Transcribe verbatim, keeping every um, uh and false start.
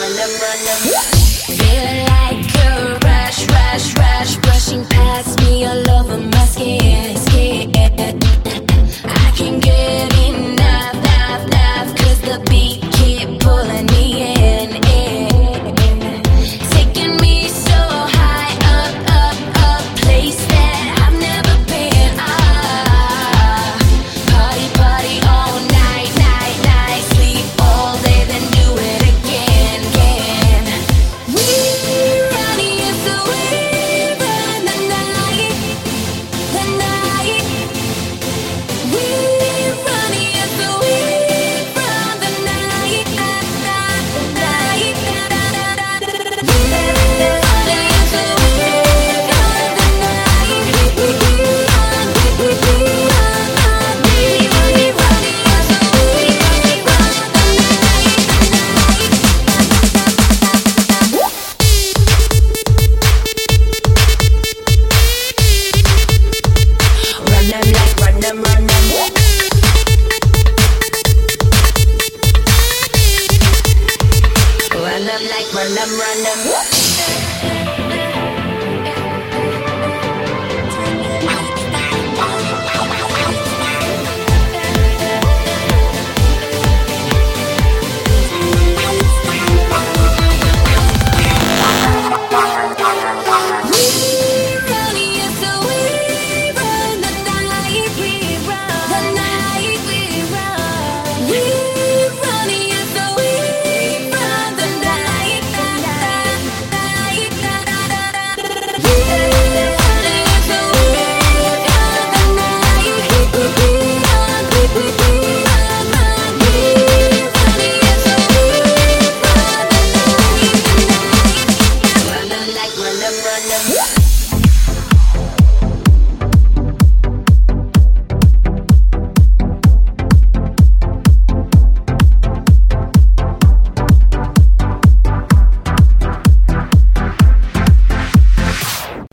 run them, run them. Feeling like a rush, rush, rush, brushing past me all over my skin, skin. I can get enough, enough, enough, 'cause the beat keep pulling me in, in. Taking me so high up, up, up, place that I've never been. Ah, party, party all night, night, night, sleep all day, then do it again, again. We run it, so we run the night, the night. We run it, so we run the night, night, night, night. We run it, so we run the night. We run, we run, we run, we run it, so we run the night. Run them like, run them, run them. Run them like, run them, run them.